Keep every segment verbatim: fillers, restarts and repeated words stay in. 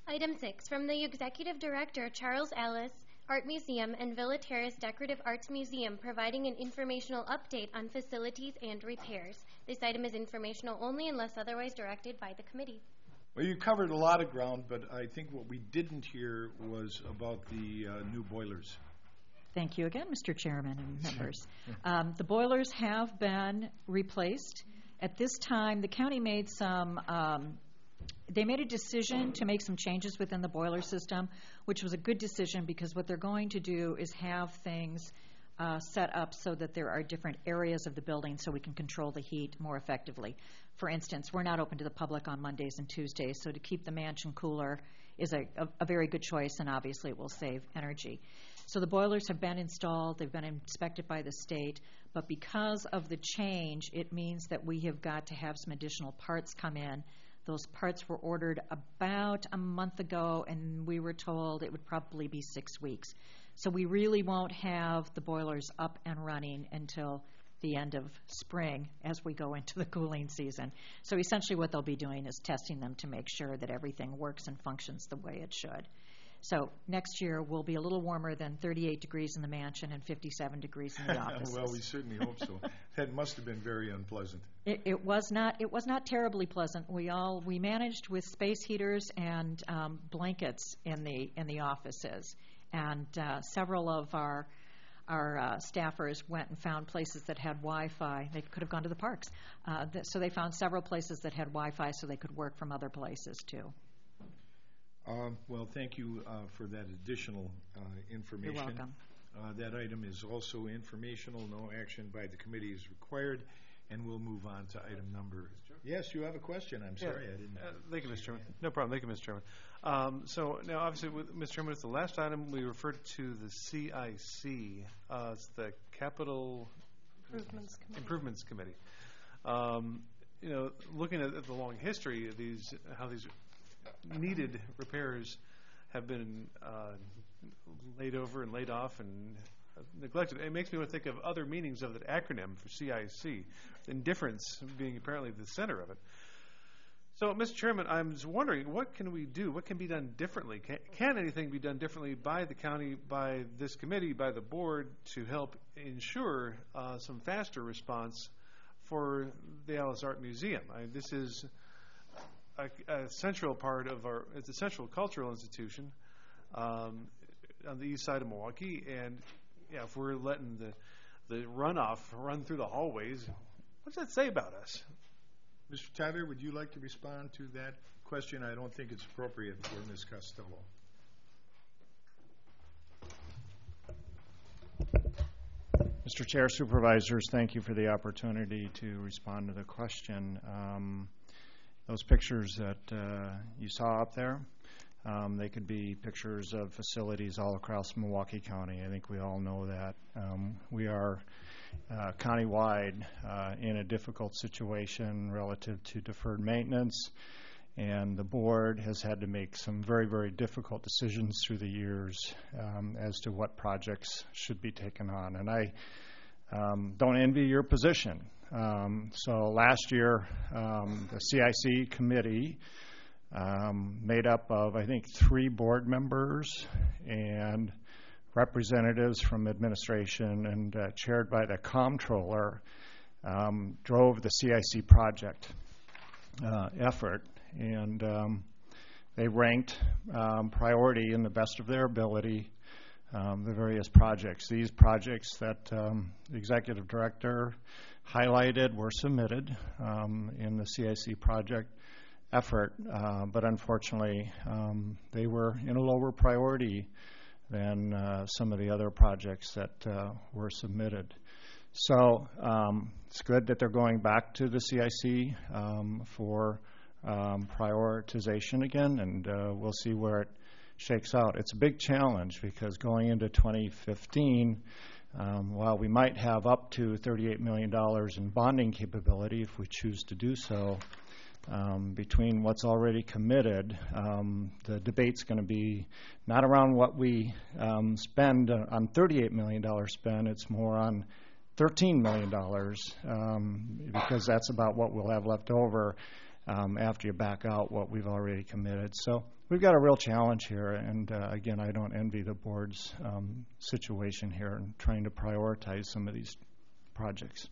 Item six, from the Executive Director, Charles Ellis, Art Museum and Villa Terrace Decorative Arts Museum, providing an informational update on facilities and repairs. This item is informational only unless otherwise directed by the committee. Well, you covered a lot of ground, but I think what we didn't hear was about the uh, new boilers. Thank you again, Mister Chairman and members. Um, the boilers have been replaced. At this time, the county made some um, They made a decision to make some changes within the boiler system, which was a good decision because what they're going to do is have things uh, set up so that there are different areas of the building so we can control the heat more effectively. For instance, we're not open to the public on Mondays and Tuesdays, so to keep the mansion cooler is a, a, a very good choice, and obviously it will save energy. So the boilers have been installed, they've been inspected by the state, but because of the change, it means that we have got to have some additional parts come in. Those parts were ordered about a month ago, and we were told it would probably be six weeks. So we really won't have the boilers up and running until the end of spring as we go into the cooling season. So essentially what they'll be doing is testing them to make sure that everything works and functions the way it should. So next year will be a little warmer than thirty-eight degrees in the mansion and fifty-seven degrees in the offices. Well, we certainly hope so. That must have been very unpleasant. It, it was not. It was not terribly pleasant. We all we managed with space heaters and um, blankets in the in the offices, and uh, several of our our uh, staffers went and found places that had Wi-Fi. They could have gone to the parks, uh, th- so they found several places that had Wi-Fi, so they could work from other places too. Uh, well, thank you uh, for that additional uh, information. You're welcome. Uh, that item is also informational. No action by the committee is required, and we'll move on to item number. Yes, you have a question. I'm sorry, yeah. I didn't. Uh, thank you, Mister Chairman. No problem. Thank you, Mister Chairman. Um, so now, obviously, with Mister Chairman, it's the last item. We referred to the C I C. Uh, it's the Capital Improvements Committee. Improvements Committee. Um, you know, looking at, at the long history of these, how these needed repairs have been uh, laid over and laid off and uh, neglected. It makes me want to think of other meanings of that acronym for C I C, indifference being apparently the center of it. So, Mister Chairman, I'm just wondering, what can we do? What can be done differently? Can, can anything be done differently by the county, by this committee, by the board to help ensure uh, some faster response for the Ellis Art Museum? I mean, this is A, a central part of our, it's a central cultural institution um, on the east side of Milwaukee, and yeah, if we're letting the the runoff run through the hallways, what does that say about us? Mister Tyler, would you like to respond to that question? I don't think it's appropriate for Miz Costello. Mister Chair, Supervisors, thank you for the opportunity to respond to the question. Um, Those pictures that uh, you saw up there, um, they could be pictures of facilities all across Milwaukee County. I think we all know that. Um, we are uh, countywide uh, in a difficult situation relative to deferred maintenance, and the board has had to make some very, very difficult decisions through the years um, as to what projects should be taken on. And I um, don't envy your position. Um, so last year, um, the C I C committee um, made up of, I think, three board members and representatives from administration and uh, chaired by the comptroller um, drove the C I C project uh, effort. And um, they ranked um, priority in the best of their ability um, the various projects. These projects that um, the executive director highlighted were submitted um, in the C I C project effort, uh, but unfortunately um, they were in a lower priority than uh, some of the other projects that uh, were submitted. So um, it's good that they're going back to the C I C um, for um, prioritization again, and uh, we'll see where it shakes out. It's a big challenge because going into twenty fifteen, Um, while we might have up to thirty-eight million dollars in bonding capability if we choose to do so, um, between what's already committed, um, the debate's going to be not around what we um, spend uh, on thirty-eight million dollars spend, it's more on thirteen million dollars um, because that's about what we'll have left over um, after you back out what we've already committed. So we've got a real challenge here, and uh, again, I don't envy the board's um, situation here in trying to prioritize some of these projects.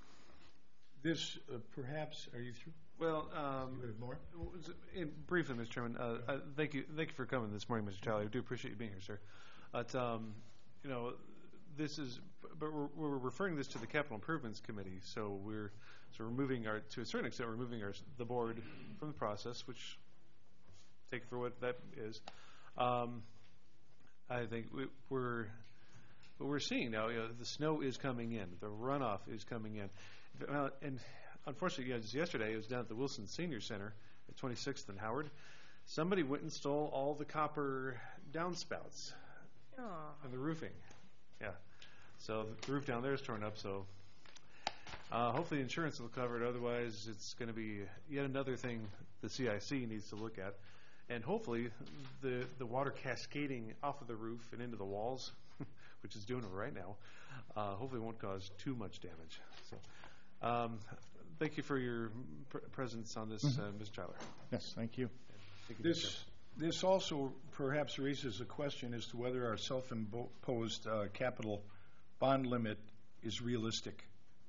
This, uh, perhaps, are you through? Well, um, You have more? was it- in- briefly, Mister Chairman, uh, uh, thank you, thank you for coming this morning, Mister Talley. I do appreciate you being here, sir. But, um, you know, this is, but we're, we're referring this to the Capital Improvements Committee, so we're, so we're moving our, to a certain extent, we're moving our, the board from the process, which, take it for what that is. Um, I think we, we're, what we're seeing now, you know, the snow is coming in, the runoff is coming in. Uh, and unfortunately, yeah, just yesterday, it was down at the Wilson Senior Center at twenty-sixth and Howard. Somebody went and stole all the copper downspouts and the roofing. Yeah. So the roof down there is torn up, so uh, hopefully insurance will cover it. Otherwise, it's going to be yet another thing the C I C needs to look at. And hopefully the, the water cascading off of the roof and into the walls, which is doing it right now, uh, hopefully won't cause too much damage. So. Um, thank you for your pr- presence on this, Mm-hmm. uh, Miz Tyler. Yes, thank you. Thank you, This, Mister this also perhaps raises a question as to whether our self-imposed uh, capital bond limit is realistic.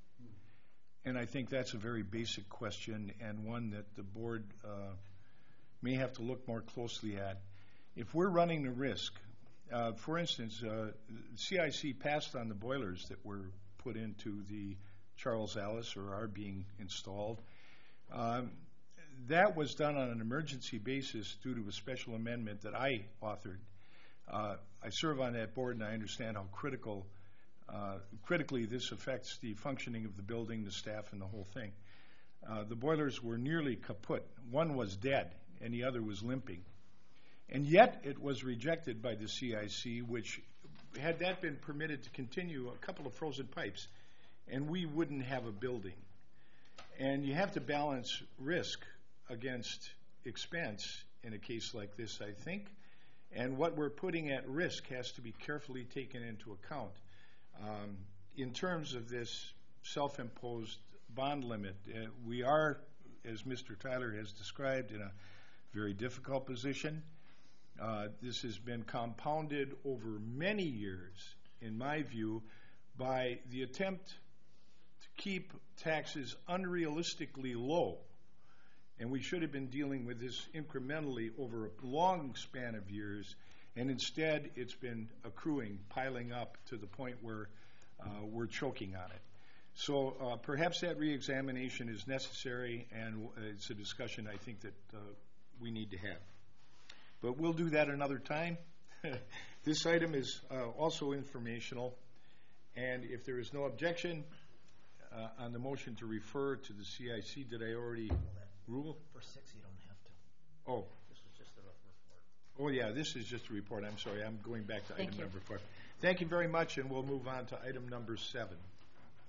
And I think that's a very basic question, and one that the board uh, may have to look more closely at. If we're running the risk, uh, for instance, uh, C I C passed on the boilers that were put into the Charles Allis or are being installed. Um, that was done on an emergency basis due to a special amendment that I authored. Uh, I serve on that board, and I understand how critical, uh, critically this affects the functioning of the building, the staff, and the whole thing. Uh, the boilers were nearly kaput. One was dead, and the other was limping. And yet it was rejected by the C I C, which, had that been permitted to continue, a couple of frozen pipes, and we wouldn't have a building. And you have to balance risk against expense in a case like this, I think. And what we're putting at risk has to be carefully taken into account. Um, in terms of this self-imposed bond limit, uh, we are, as Mister Tyler has described, in a very difficult position. Uh, this has been compounded over many years, in my view, by the attempt to keep taxes unrealistically low. And we should have been dealing with this incrementally over a long span of years, and instead it's been accruing, piling up to the point where uh, we're choking on it. So uh, perhaps that reexamination is necessary, and it's a discussion I think that uh, we need to have. But we'll do that another time. This item is uh, also informational, and if there is no objection uh, on the motion to refer to the C I C, did I already rule? For six, you don't have to. Oh, This was just a report. oh yeah, this is just a report. I'm sorry. I'm going back to Thank item you. number four. Thank you very much, and we'll move on to item number seven.